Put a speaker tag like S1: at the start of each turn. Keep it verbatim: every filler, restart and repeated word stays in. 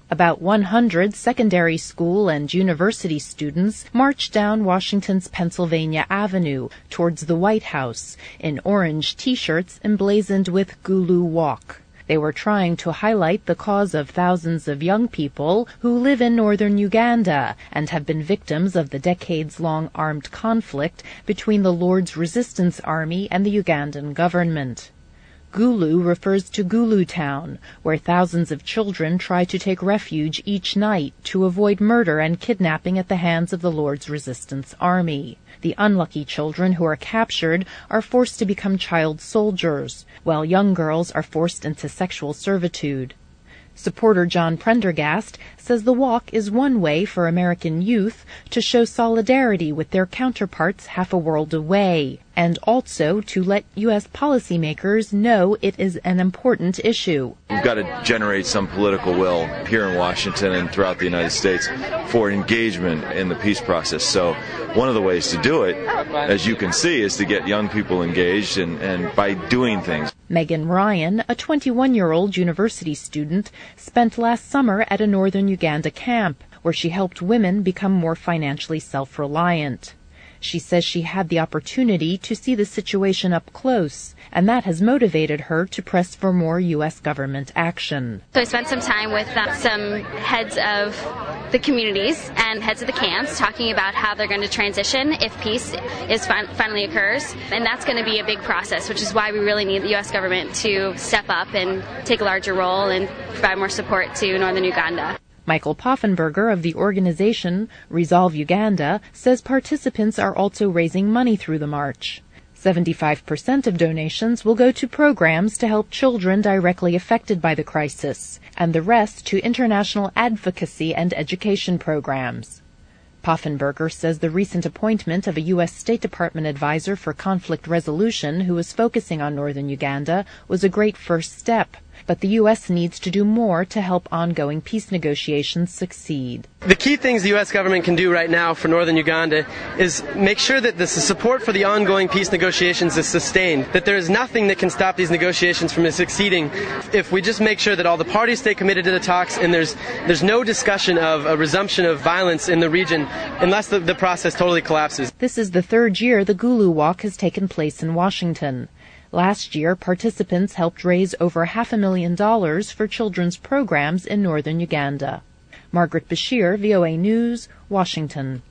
S1: About one hundred secondary school and university students marched down Washington's Pennsylvania Avenue towards the White House in orange T-shirts emblazoned with Gulu Walk. They were trying to highlight the cause of thousands of young people who live in northern Uganda and have been victims of the decades-long armed conflict between the Lord's Resistance Army and the Ugandan government. Gulu refers to Gulu Town, where thousands of children try to take refuge each night to avoid murder and kidnapping at the hands of the Lord's Resistance Army. The unlucky children who are captured are forced to become child soldiers, while young girls are forced into sexual servitude. Supporter John Prendergast says the walk is one way for American youth to show solidarity with their counterparts half a world away, and also to let U S policymakers know it is an important issue.
S2: We've got to generate some political will here in Washington and throughout the United States for engagement in the peace process. So one of the ways to do it, as you can see, is to get young people engaged and, and by doing things.
S1: Megan Ryan, a twenty-one-year-old university student, spent last summer at a northern Uganda camp where she helped women become more financially self-reliant. She says she had the opportunity to see the situation up close, and that has motivated her to press for more U S government action.
S3: So I spent some time with uh, some heads of the communities and heads of the camps talking about how they're going to transition if peace is fin- finally occurs. And that's going to be a big process, which is why we really need the U S government to step up and take a larger role and provide more support to northern Uganda.
S1: Michael Poffenberger of the organization Resolve Uganda says participants are also raising money through the march. seventy-five percent of donations will go to programs to help children directly affected by the crisis, and the rest to international advocacy and education programs. Poffenberger says the recent appointment of a U S State Department advisor for conflict resolution who is focusing on northern Uganda was a great first step, but the U S needs to do more to help ongoing peace negotiations succeed.
S4: The key things the U S government can do right now for northern Uganda is make sure that the support for the ongoing peace negotiations is sustained, that there is nothing that can stop these negotiations from succeeding if we just make sure that all the parties stay committed to the talks and there's there's no discussion of a resumption of violence in the region unless the, the process totally collapses.
S1: This is the third year the Gulu Walk has taken place in Washington. Last year, participants helped raise over half a million dollars for children's programs in northern Uganda. Margaret Bashir, V O A News, Washington.